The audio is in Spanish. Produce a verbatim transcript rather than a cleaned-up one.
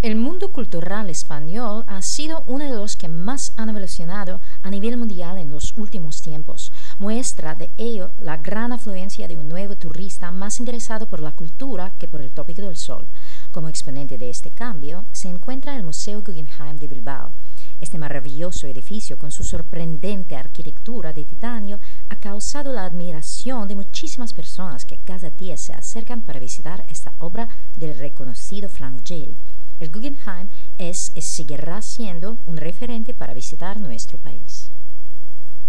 El mundo cultural español ha sido uno de los que más han evolucionado a nivel mundial en los últimos tiempos. Muestra de ello la gran afluencia de un nuevo turista más interesado por la cultura que por el tópico del sol. Como exponente de este cambio se encuentra el Museo Guggenheim de Bilbao. Este maravilloso edificio, con su sorprendente arquitectura de titanio, ha causado la admiración de muchísimas personas que cada día se acercan para visitar esta obra del reconocido Frank Gehry. El Guggenheim es y seguirá siendo un referente para visitar nuestro país.